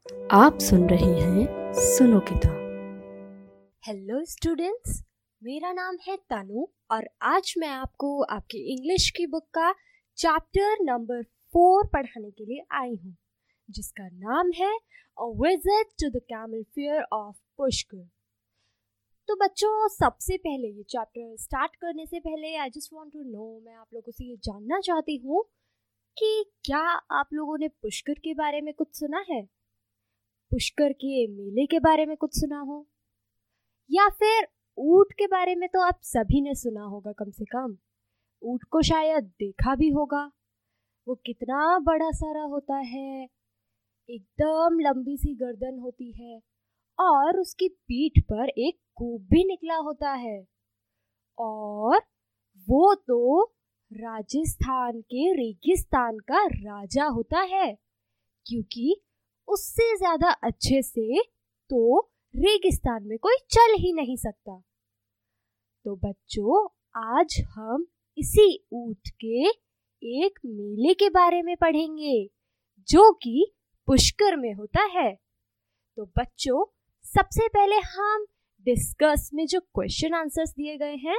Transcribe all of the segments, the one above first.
आप सुन रहे हैं सुनो किताब। हेलो स्टूडेंट्स, मेरा नाम है तनु और आज मैं आपको आपकी इंग्लिश की बुक का चैप्टर नंबर 4 पढ़ाने के लिए आई हूँ, जिसका नाम है a visit to the camel fair of Pushkar. तो बच्चों, सबसे पहले ये चैप्टर स्टार्ट करने से पहले I just want to know, मैं आप लोगों से ये जानना चाहती हूँ कि क्या आप लोगों ने पुष्कर के बारे में कुछ सुना है? पुष्कर के मेले के बारे में कुछ सुना हो, या फिर ऊंट के बारे में तो आप सभी ने सुना होगा, कम से कम ऊंट को शायद देखा भी होगा। वो कितना बड़ा सारा होता है, एकदम लंबी सी गर्दन होती है और उसकी पीठ पर एक कूप भी निकला होता है। और वो तो राजस्थान के रेगिस्तान का राजा होता है, क्योंकि उससे ज्यादा अच्छे से तो रेगिस्तान में कोई चल ही नहीं सकता। तो बच्चों, आज हम इसी ऊंट के एक मेले के बारे में पढ़ेंगे जो कि पुष्कर में होता है। तो बच्चों, सबसे पहले हम डिस्कस में जो क्वेश्चन आंसर्स दिए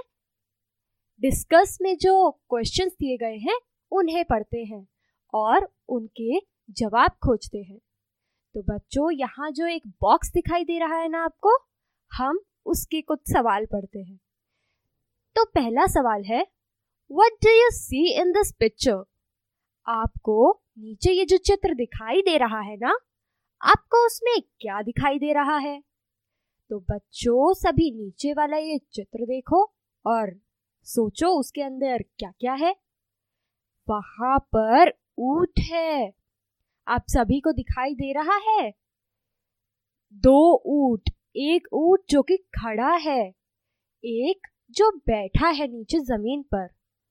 गए हैं उन्हें पढ़ते हैं और उनके जवाब खोजते हैं। तो बच्चों, यहाँ जो एक बॉक्स दिखाई दे रहा है ना आपको, हम उसके कुछ सवाल पढ़ते हैं। तो पहला सवाल है, What do you see in this picture? आपको नीचे ये जो चित्र दिखाई दे रहा है ना, आपको उसमें क्या दिखाई दे रहा है? तो बच्चों, सभी नीचे वाला ये चित्र देखो और सोचो उसके अंदर क्या क्या है। वहां पर ऊंट है, आप सभी को दिखाई दे रहा है। 2 ऊंट, एक ऊंट जो कि खड़ा है, एक जो बैठा है नीचे जमीन पर।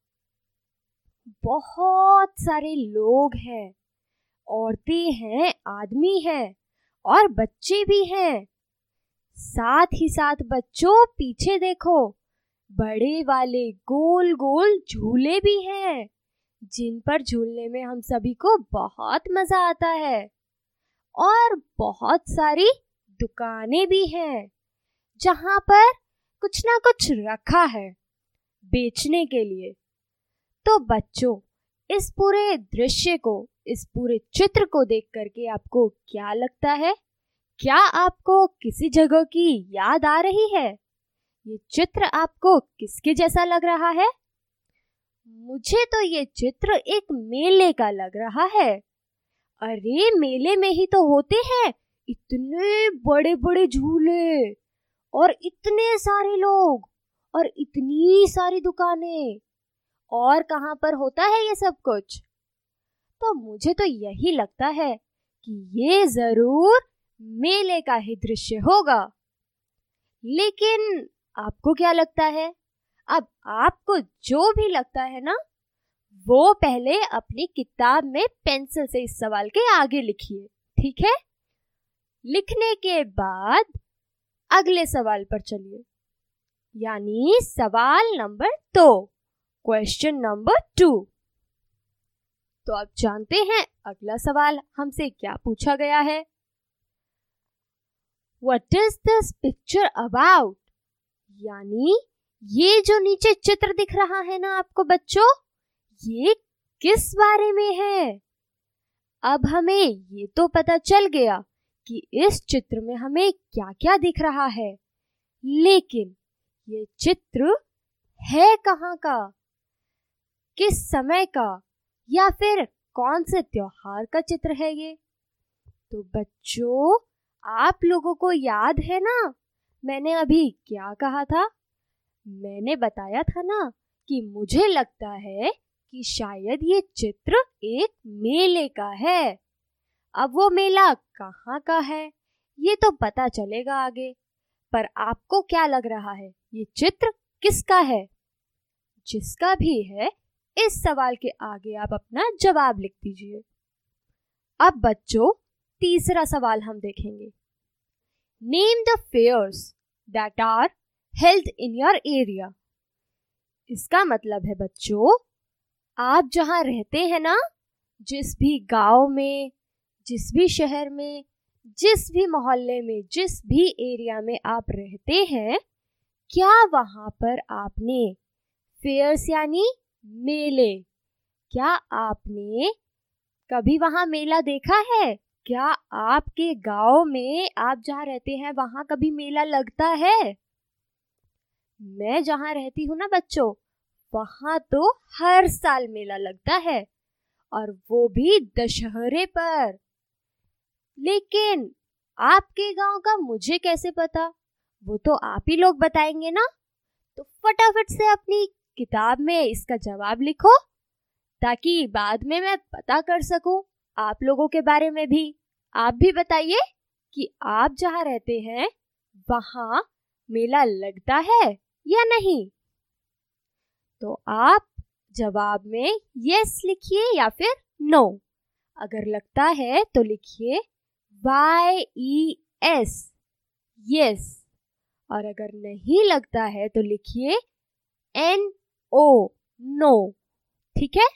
बहुत सारे लोग हैं, औरतें हैं, आदमी हैं और बच्चे भी हैं। साथ ही साथ बच्चों, पीछे देखो, बड़े वाले गोल गोल झूले भी हैं, जिन पर झूलने में हम सभी को बहुत मजा आता है। और बहुत सारी दुकानें भी हैं जहां पर कुछ ना कुछ रखा है बेचने के लिए। तो बच्चों, इस पूरे दृश्य को, इस पूरे चित्र को देख करके आपको क्या लगता है? क्या आपको किसी जगह की याद आ रही है? ये चित्र आपको किसके जैसा लग रहा है? मुझे तो ये चित्र एक मेले का लग रहा है। अरे, मेले में ही तो होते हैं इतने बड़े बड़े झूले और इतने सारे लोग और इतनी सारी दुकानें। और कहाँ पर होता है ये सब कुछ? तो मुझे तो यही लगता है कि ये जरूर मेले का ही दृश्य होगा। लेकिन आपको क्या लगता है? अब आपको जो भी लगता है ना, वो पहले अपनी किताब में पेंसिल से इस सवाल के आगे लिखिए, ठीक है? लिखने के बाद अगले सवाल पर चलिए, यानी सवाल नंबर 2, क्वेश्चन नंबर 2। तो आप जानते हैं अगला सवाल हमसे क्या पूछा गया है? What is this picture about? यानी ये जो नीचे चित्र दिख रहा है ना आपको बच्चों, ये किस बारे में है? अब हमें ये तो पता चल गया कि इस चित्र में हमें क्या क्या दिख रहा है, लेकिन ये चित्र है कहाँ का, किस समय का, या फिर कौन से त्योहार का चित्र है ये? तो बच्चों, आप लोगों को याद है ना मैंने अभी क्या कहा था? मैंने बताया था ना कि मुझे लगता है कि शायद ये चित्र एक मेले का है। अब वो मेला कहाँ का है ये तो पता चलेगा आगे, पर आपको क्या लग रहा है, ये चित्र किसका है? जिसका भी है, इस सवाल के आगे आप अपना जवाब लिख दीजिए। अब बच्चों, तीसरा सवाल हम देखेंगे। Name the fairs that are held in your area. इसका मतलब है बच्चों, आप जहां रहते हैं ना, जिस भी गांव में, जिस भी शहर में जिस भी मोहल्ले में, जिस भी एरिया में आप रहते हैं, क्या वहां पर आपने फेयर्स यानी मेले, क्या आपने कभी वहां मेला देखा है? क्या आपके गांव में, आप जहाँ रहते हैं वहां कभी मेला लगता है? मैं जहाँ रहती हूँ ना बच्चों, वहां तो हर साल मेला लगता है, और वो भी दशहरे पर। लेकिन आपके गांव का मुझे कैसे पता? वो तो आप ही लोग बताएंगे ना। तो फटाफट से अपनी किताब में इसका जवाब लिखो, ताकि बाद में मैं पता कर सकूं आप लोगों के बारे में भी। आप भी बताइए कि आप जहाँ रहते हैं वहां मेला लगता है या नहीं। तो आप जवाब में यस लिखिए या फिर नो। अगर लगता है तो लिखिए YES, यस, और अगर नहीं लगता है तो लिखिए NO, नो। ठीक है।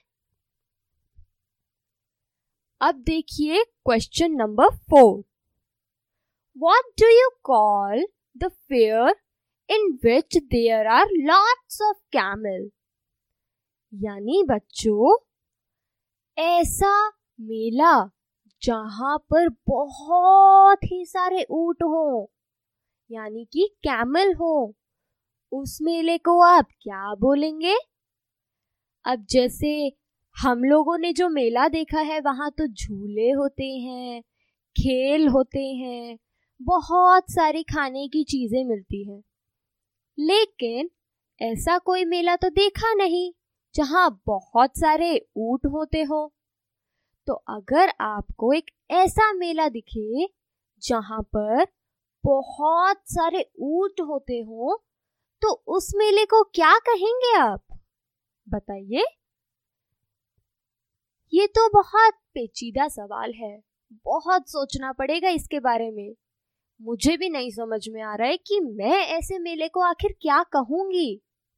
अब देखिए question number 4। What do you call the fair in which there are lots of camel? यानी बच्चों, ऐसा मेला जहां पर बहुत ही सारे ऊंट हो, यानी कि कैमल हो, उस मेले को आप क्या बोलेंगे? अब जैसे हम लोगों ने जो मेला देखा है वहां तो झूले होते हैं, खेल होते हैं, बहुत सारी खाने की चीजें मिलती हैं। लेकिन ऐसा कोई मेला तो देखा नहीं जहां बहुत सारे ऊंट होते हो। तो अगर आपको एक ऐसा मेला दिखे जहां पर बहुत सारे ऊंट होते हो, तो उस मेले को क्या कहेंगे आप? बताइए। ये तो बहुत पेचीदा सवाल है, बहुत सोचना पड़ेगा इसके बारे में। मुझे भी नहीं समझ में आ रहा है कि मैं ऐसे मेले को आखिर क्या कहूंगी।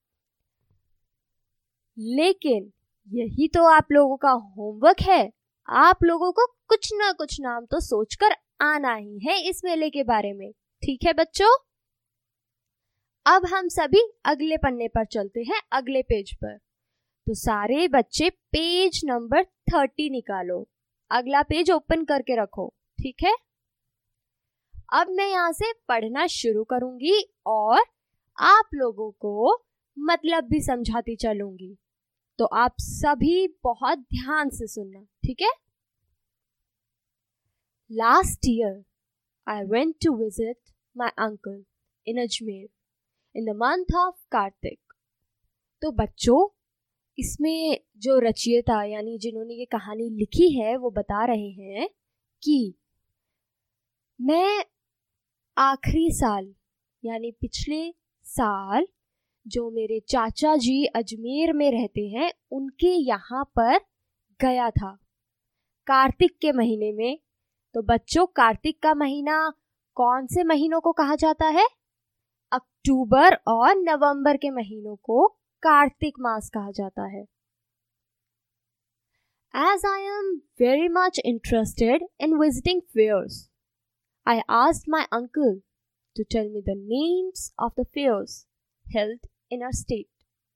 लेकिन यही तो आप लोगों का होमवर्क है। आप लोगों को कुछ ना कुछ नाम तो सोचकर आना ही है इस मेले के बारे में। ठीक है बच्चों। अब हम सभी अगले पन्ने पर चलते हैं, अगले पेज पर। तो सारे बच्चे पेज नंबर 30 निकालो, अगला पेज ओपन करके रखो। ठीक है। अब मैं यहाँ से पढ़ना शुरू करूंगी और आप लोगों को मतलब भी समझाती चलूंगी, तो आप सभी बहुत ध्यान से सुनना। ठीक है। Last year I went to visit my uncle in Ajmer in the month of Kartik. तो बच्चों, इसमें जो रचयिता यानी जिन्होंने ये कहानी लिखी है वो बता रहे हैं कि मैं आखिरी साल यानी पिछले साल जो मेरे चाचा जी अजमेर में रहते हैं उनके यहाँ पर गया था कार्तिक के महीने में। तो बच्चों, कार्तिक का महीना कौन से महीनों को कहा जाता है? अक्टूबर और नवंबर के महीनों को कार्तिक मास कहा जाता है। As I am very much interested in visiting fairs, I asked my uncle to tell me the names of the fairs held in our state.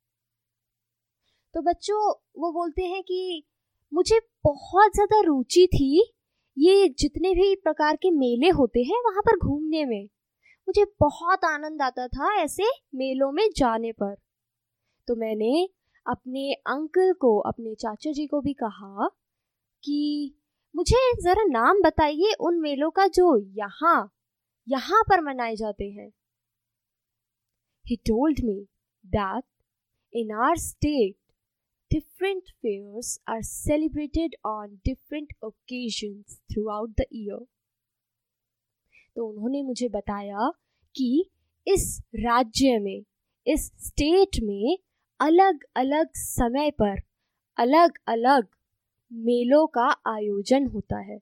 तो बच्चों, वो बोलते हैं कि मुझे बहुत ज्यादा रुचि थी ये जितने भी प्रकार के मेले होते हैं वहां पर घूमने में। मुझे बहुत आनंद आता था ऐसे मेलों में जाने पर। तो मैंने अपने अंकल को, अपने चाचा जी को भी कहा कि मुझे जरा नाम बताइए उन मेलों का जो यहाँ पर मनाए जाते हैं। He told me that in our state different fairs are celebrated on different occasions throughout the year. तो उन्होंने मुझे बताया कि इस राज्य में, इस स्टेट में अलग अलग समय पर अलग अलग मेलों का आयोजन होता है।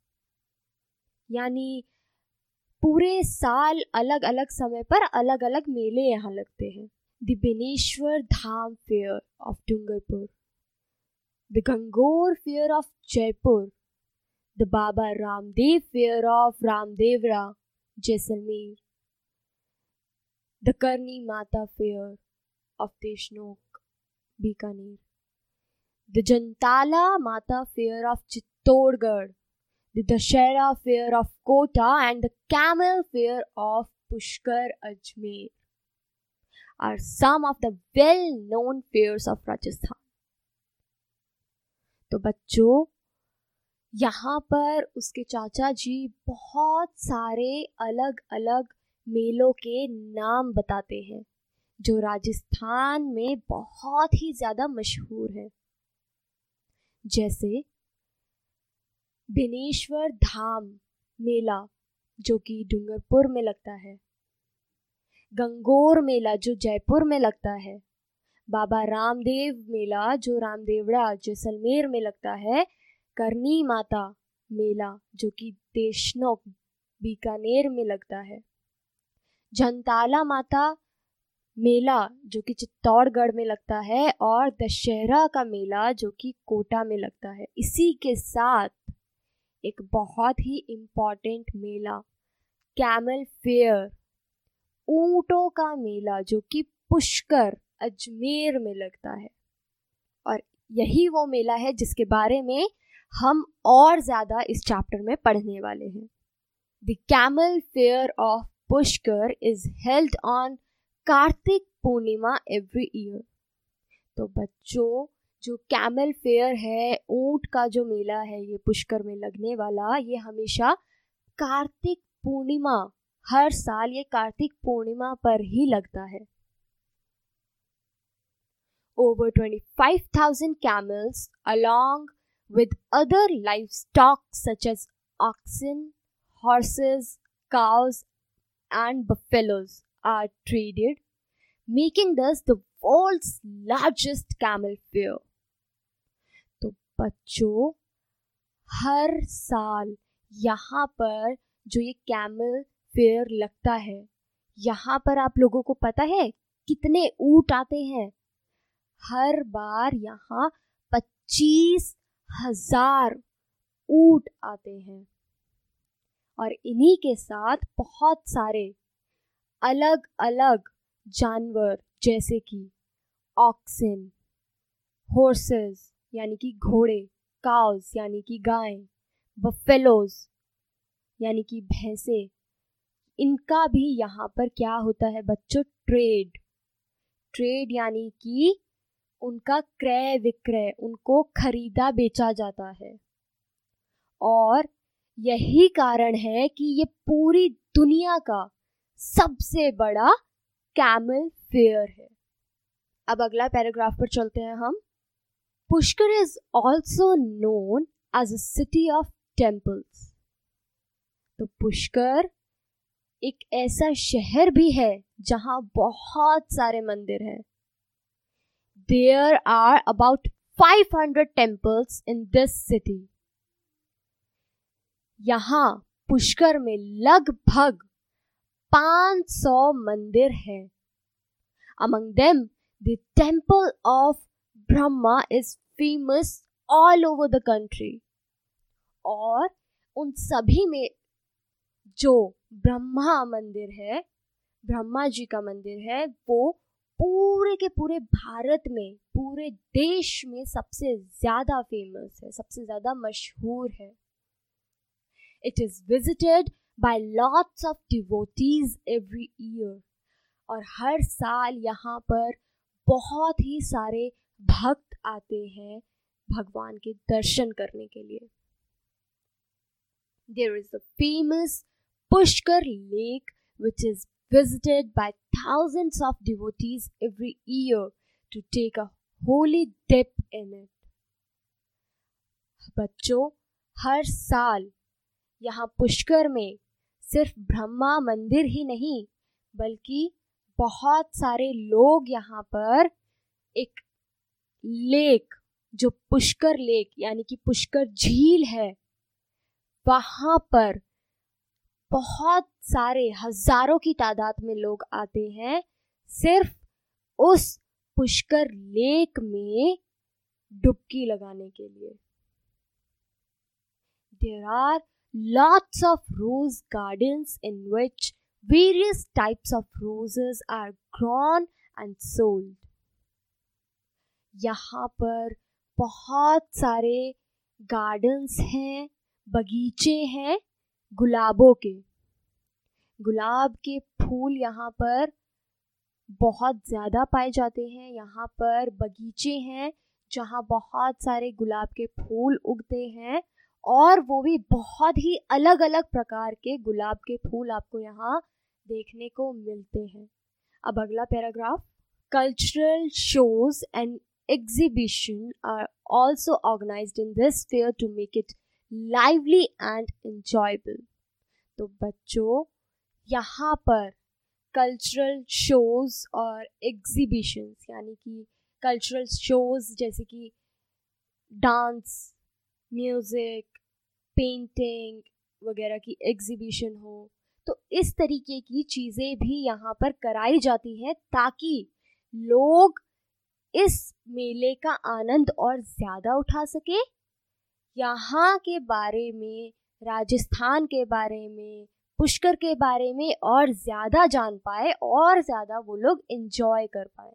यानी पूरे साल अलग अलग समय पर अलग अलग मेले यहाँ लगते हैं। The Beneshwar Dham fair of Dungarpur, the Gangaur fair of Jaipur, the Baba Ramdev Fair of Ramdevra, Jaisalmer, the Karni Mata Fair of Deshnok, Bikaner, the Jantala Mata Fair of Chittorgarh, the Dashera Fair of Kota, and the Camel Fair of Pushkar, Ajmer are some of the well-known fairs of Rajasthan. तो बच्चों, यहाँ पर उसके चाचा जी बहुत सारे अलग अलग मेलों के नाम बताते हैं जो राजस्थान में बहुत ही ज़्यादा मशहूर है। जैसे बेनेश्वर धाम मेला जो कि डूंगरपुर में लगता है, गंगोर मेला जो जयपुर में लगता है, बाबा रामदेव मेला जो रामदेवड़ा जैसलमेर में लगता है, करनी माता मेला जो कि देशनोक बीकानेर में लगता है, झंताला माता मेला जो कि चित्तौड़गढ़ में लगता है, और दशहरा का मेला जो कि कोटा में लगता है। इसी के साथ एक बहुत ही इम्पॉर्टेंट मेला कैमल फेयर, ऊंटों का मेला जो कि पुष्कर अजमेर में लगता है। और यही वो मेला है जिसके बारे में हम और ज़्यादा इस चैप्टर में पढ़ने वाले हैं। The camel fair of Pushkar is held on Kartik Purnima every year. तो बच्चों, जो कैमल फेयर है, ऊंट का जो मेला है ये पुष्कर में लगने वाला, ये हमेशा कार्तिक पूर्णिमा, हर साल ये कार्तिक पूर्णिमा पर ही लगता है। Over 25,000 camels along with other livestock such as oxen, horses, cows and buffaloes are traded, making this the world's largest camel fair. तो बच्चों, हर साल यहाँ पर जो ये कैमल फेयर लगता है, यहाँ पर आप लोगों को पता है कितने ऊंट आते हैं? हर बार यहाँ 25,000 ऊंट आते हैं और इन्हीं के साथ बहुत सारे अलग अलग जानवर जैसे कि ऑक्सन, हॉर्सेस यानी कि घोड़े, काउस यानी कि गाय, बफेलोज यानी कि भैंसे, इनका भी यहाँ पर क्या होता है बच्चों? ट्रेड यानी कि उनका क्रय विक्रय, उनको खरीदा बेचा जाता है। और यही कारण है कि ये पूरी दुनिया का सबसे बड़ा कैमल फेयर है। अब अगला पैराग्राफ पर चलते हैं हम। Pushkar is also known as a city of temples. तो पुष्कर एक ऐसा शहर भी है जहां बहुत सारे मंदिर हैं। There are about 500 temples in this city. यहाँ पुष्कर में लगभग 500 मंदिर हैं। Among them, the temple of Brahma is famous all over the country. और उन सभी में जो ब्रह्मा मंदिर है, ब्रह्मा जी का मंदिर है, वो पूरे के पूरे भारत में, पूरे देश में सबसे ज्यादा फेमस है, सबसे ज्यादा मशहूर है। It is visited by lots of devotees every year. और हर साल यहाँ पर बहुत ही सारे भक्त आते हैं भगवान के दर्शन करने के लिए। There is the famous Pushkar lake which is visited by thousands of devotees every year to take a holy dip in it. बच्चों, हर साल यहाँ पुष्कर में सिर्फ ब्रह्मा मंदिर ही नहीं बल्कि बहुत सारे लोग यहाँ पर एक लेक, जो पुष्कर लेक यानी कि पुष्कर झील है, वहाँ पर बहुत सारे हजारों की तादाद में लोग आते हैं सिर्फ उस पुष्कर लेक में डुबकी लगाने के लिए। there are lots of rose gardens in which various types of roses are grown and sold. यहाँ पर बहुत सारे गार्डन्स हैं, बगीचे हैं गुलाबों के। गुलाब के फूल यहाँ पर बहुत ज़्यादा पाए जाते हैं। यहाँ पर बगीचे हैं जहाँ बहुत सारे गुलाब के फूल उगते हैं और वो भी बहुत ही अलग अलग प्रकार के गुलाब के फूल आपको यहाँ देखने को मिलते हैं। अब अगला paragraph, cultural shows and exhibition are also organized in this fair to make it lively and enjoyable. तो बच्चों, यहाँ पर कल्चरल शोज और एग्जीबिशंस यानी कि कल्चरल शोज जैसे कि डांस, म्यूज़िक, पेंटिंग वगैरह की एग्जीबिशन हो, तो इस तरीके की चीज़ें भी यहाँ पर कराई जाती हैं ताकि लोग इस मेले का आनंद और ज़्यादा उठा सके, यहाँ के बारे में, राजस्थान के बारे में, पुष्कर के बारे में और ज़्यादा जान पाए और ज़्यादा वो लोग एंजॉय कर पाए।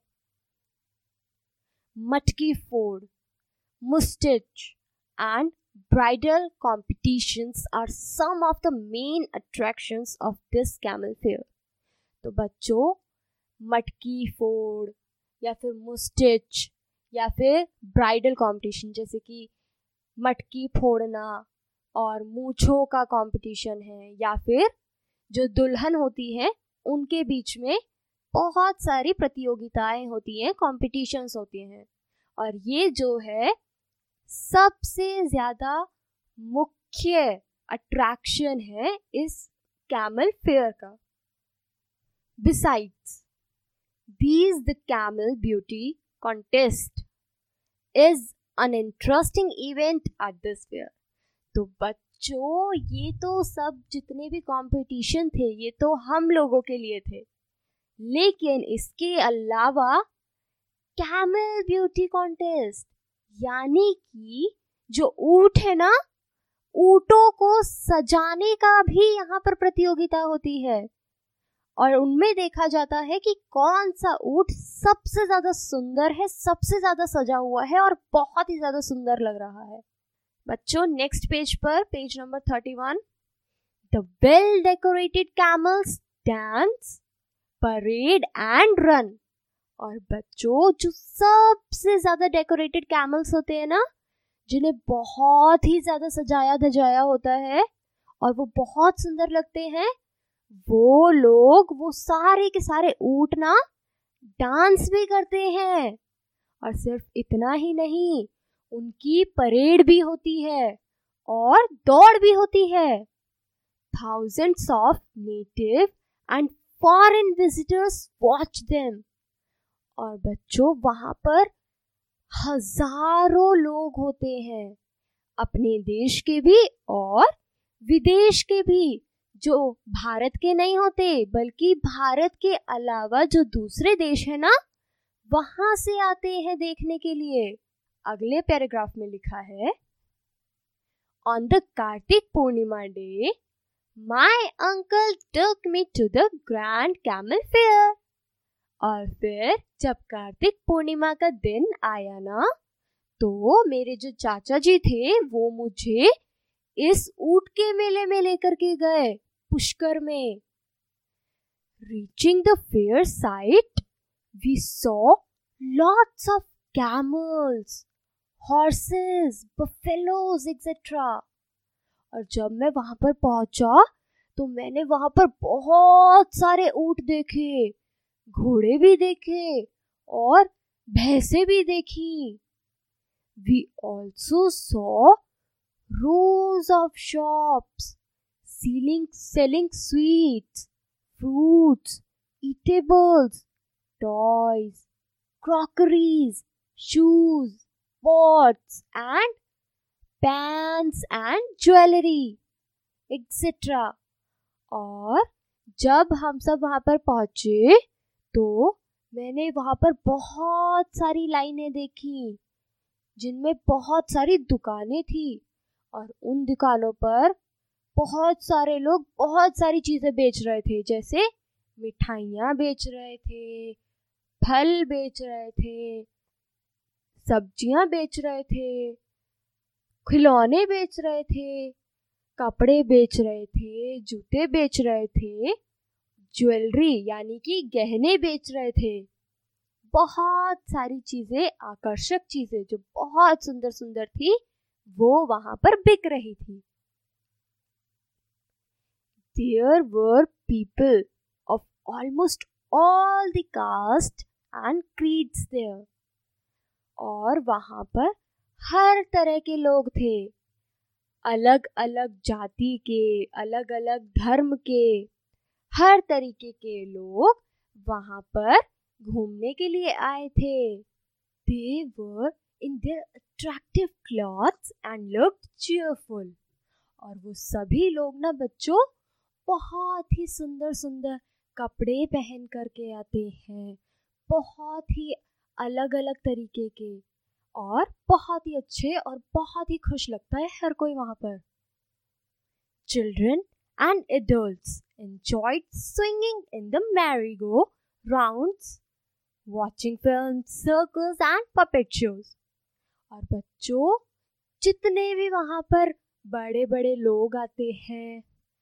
मटकी फोड़, मुस्टिच and bridal competitions are some of the main attractions of this camel fair. तो बच्चों, मटकी फोड़ या फिर मुस्टिच या फिर ब्राइडल कंपटीशन जैसे कि मटकी फोड़ना और मूछों का कंपटीशन है, या फिर जो दुल्हन होती है उनके बीच में बहुत सारी प्रतियोगिताएं होती हैं, कॉम्पिटिशन्स होती हैं, और ये जो है सबसे ज़्यादा मुख्य अट्रैक्शन है इस कैमल फेयर का। Besides these, the camel beauty contest is an interesting event at this fair. तो बच्चों, ये तो सब जितने भी कंपटीशन थे ये तो हम लोगों के लिए थे, लेकिन इसके अलावा कैमल ब्यूटी कॉन्टेस्ट यानी कि जो ऊंट है ना, ऊंटों को सजाने का भी यहाँ पर प्रतियोगिता होती है और उनमें देखा जाता है कि कौन सा ऊंट सबसे ज्यादा सुंदर है, सबसे ज्यादा सजा हुआ है और बहुत ही ज्यादा सुंदर लग रहा है। बच्चों, नेक्स्ट पेज पर, page number 31, the well decorated camels dance, parade and run. और बच्चों, जो सबसे ज्यादा डेकोरेटेड कैमल्स होते हैं ना, जिन्हें बहुत ही ज्यादा सजाया धजाया होता है और वो बहुत सुंदर लगते हैं, वो लोग, वो सारे के सारे ऊंट ना डांस भी करते हैं। और सिर्फ इतना ही नहीं, उनकी परेड भी होती है और दौड़ भी होती है। Thousands of native and foreign visitors watch them. और बच्चों, वहां पर हजारों लोग होते हैं, अपने देश के भी और विदेश के भी, जो भारत के नहीं होते बल्कि भारत के अलावा जो दूसरे देश है ना, वहां से आते हैं देखने के लिए। अगले पैराग्राफ में लिखा है, on the Kartik Purnima day my uncle took me to the grand camel fair. और फिर जब कार्तिक पूर्णिमा का दिन आया ना, तो मेरे जो चाचा जी थे वो मुझे इस ऊंट के मेले में लेकर के गए, पुष्कर में। Reaching the fair site, we saw lots of camels, horses, buffaloes, etc. और जब मैं वहां पर पहुंचा तो मैंने वहां पर बहुत सारे ऊंट देखे, घोड़े भी देखे और भैंसे भी देखी। We also saw rows of shops selling sweets, fruits, eatables, toys, crockeries, shoes, pots and pans and jewelry, etc. और जब हम सब वहां पर पहुंचे तो मैंने वहां पर बहुत सारी लाइनें देखी जिनमें बहुत सारी दुकानें थी और उन दुकानों पर बहुत सारे लोग बहुत सारी चीजें बेच रहे थे, जैसे मिठाइयाँ बेच रहे थे, फल बेच रहे थे, सब्जियाँ बेच रहे थे, खिलौने बेच रहे थे, कपड़े बेच रहे थे, जूते बेच रहे थे, ज्वेलरी यानी कि गहने बेच रहे थे। बहुत सारी चीजें, आकर्षक चीजें जो बहुत सुंदर सुंदर थी, वो वहां पर बिक रही थी। There were people of almost all the caste and creeds there. और वहां पर हर तरह के लोग थे, अलग अलग जाति के, अलग अलग धर्म के, हर तरीके के लोग वहां पर घूमने के लिए आए थे। They were in their attractive clothes and looked cheerful. और वो सभी लोग ना बच्चों बहुत ही सुंदर सुंदर कपड़े पहन करके आते हैं, बहुत ही अलग अलग तरीके के, और बहुत ही अच्छे और बहुत ही खुश लगता है हर कोई वहां पर। Children and adults enjoyed swinging in the merry-go-rounds, watching films, circus and puppet shows. और बच्चों जितने भी वहां पर बड़े बड़े लोग आते हैं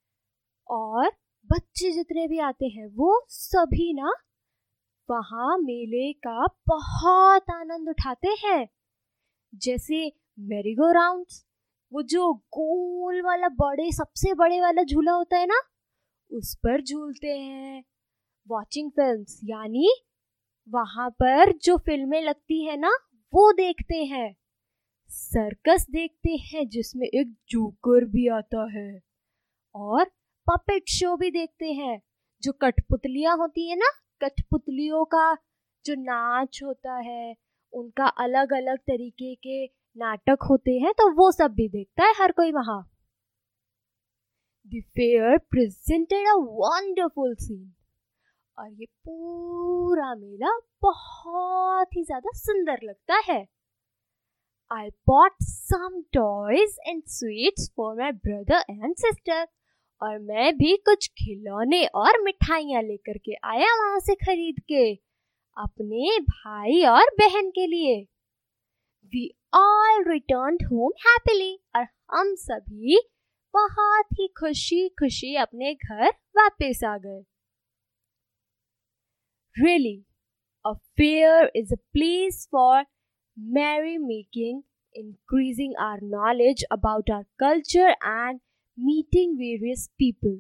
और बच्चे जितने भी आते हैं, वो सभी ना वहां मेले का बहुत आनंद उठाते हैं। जैसे मेरी गो राउंड्स, वो जो गोल वाला सबसे बड़े वाला झूला होता है ना, उस पर झूलते हैं। वॉचिंग फिल्म्स यानी वहां पर जो फिल्में लगती है ना, वो देखते हैं। सर्कस देखते हैं जिसमें एक जोकर भी आता है, और पपेट शो भी देखते हैं, जो कठपुतलियां होती है ना, कठपुतलियों का जो नाच होता है, उनका अलग अलग तरीके के नाटक होते हैं, तो वो सब भी देखता है हर कोई वहां। The fair presented a wonderful scene. और ये पूरा मेला बहुत ही ज्यादा सुंदर लगता है। I bought some toys and sweets for my brother and sister. और मैं भी कुछ खिलौने और मिठाइयाँ लेकर के आया वहां से खरीद के अपने भाई और बहन के लिए। We all returned home happily. और हम सभी बहुत ही खुशी खुशी अपने घर वापस आ गए। Really, a fair is a place for merrymaking, increasing our knowledge about our culture and meeting various people.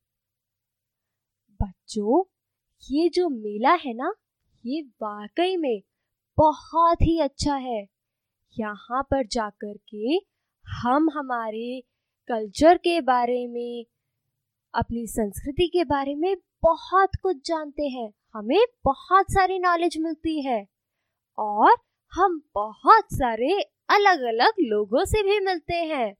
बच्चों, ये जो मेला है ना, ये वाकई में बहुत ही अच्छा है। यहाँ पर जाकर के हम हमारे कल्चर के बारे में, अपनी संस्कृति के बारे में बहुत कुछ जानते हैं, हमें बहुत सारी नॉलेज मिलती है, और हम बहुत सारे अलग अलग लोगों से भी मिलते हैं।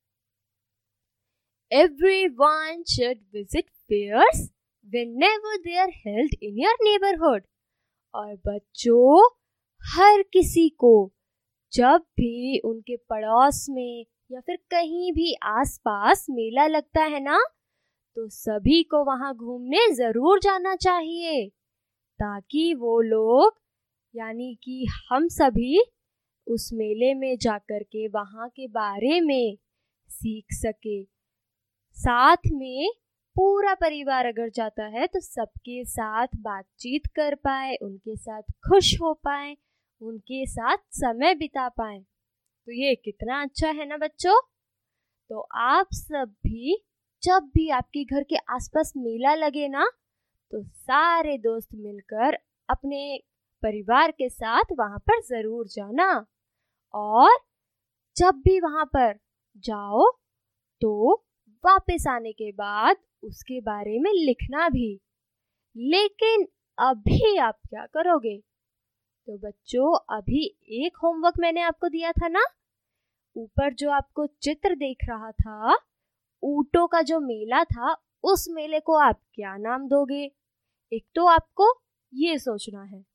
Everyone should visit fairs whenever they are held in your neighborhood. और बच्चों, हर किसी को जब भी उनके पड़ोस में या फिर कहीं भी आसपास मेला लगता है ना, तो सभी को वहां घूमने जरूर जाना चाहिए, ताकि वो लोग यानी कि हम सभी उस मेले में जाकर के वहां के बारे में सीख सके। साथ में पूरा परिवार अगर जाता है तो सबके साथ बातचीत कर पाए, उनके साथ खुश हो पाए, उनके साथ समय बिता पाए। तो ये कितना अच्छा है ना बच्चों। तो आप सब भी जब भी आपके घर के आसपास मेला लगे ना, तो सारे दोस्त मिलकर अपने परिवार के साथ वहां पर जरूर जाना, और जब भी वहां पर जाओ तो वापस आने के बाद उसके बारे में लिखना भी। लेकिन अभी आप क्या करोगे? तो बच्चों, अभी एक होमवर्क मैंने आपको दिया था ना, ऊपर जो आपको चित्र देख रहा था, ऊंटों का जो मेला था, उस मेले को आप क्या नाम दोगे? एक तो आपको ये सोचना है।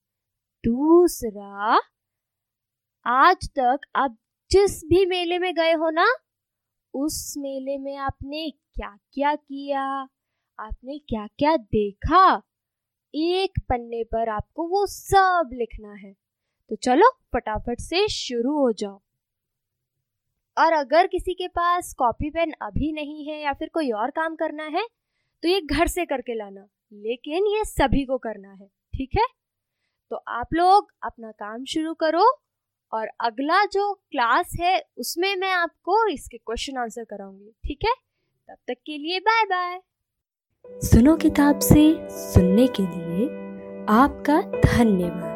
दूसरा, आज तक आप जिस भी मेले में गए हो ना, उस मेले में आपने क्या क्या किया, आपने क्या क्या देखा, एक पन्ने पर आपको वो सब लिखना है। तो चलो फटाफट से शुरू हो जाओ। और अगर किसी के पास कॉपी पेन अभी नहीं है या फिर कोई और काम करना है तो ये घर से करके लाना, लेकिन ये सभी को करना है, ठीक है? तो आप लोग अपना काम शुरू करो और अगला जो क्लास है उसमें मैं आपको इसके क्वेश्चन आंसर कराऊंगी, ठीक है? तब तक के लिए बाय बाय। सुनो किताब से सुनने के लिए आपका धन्यवाद।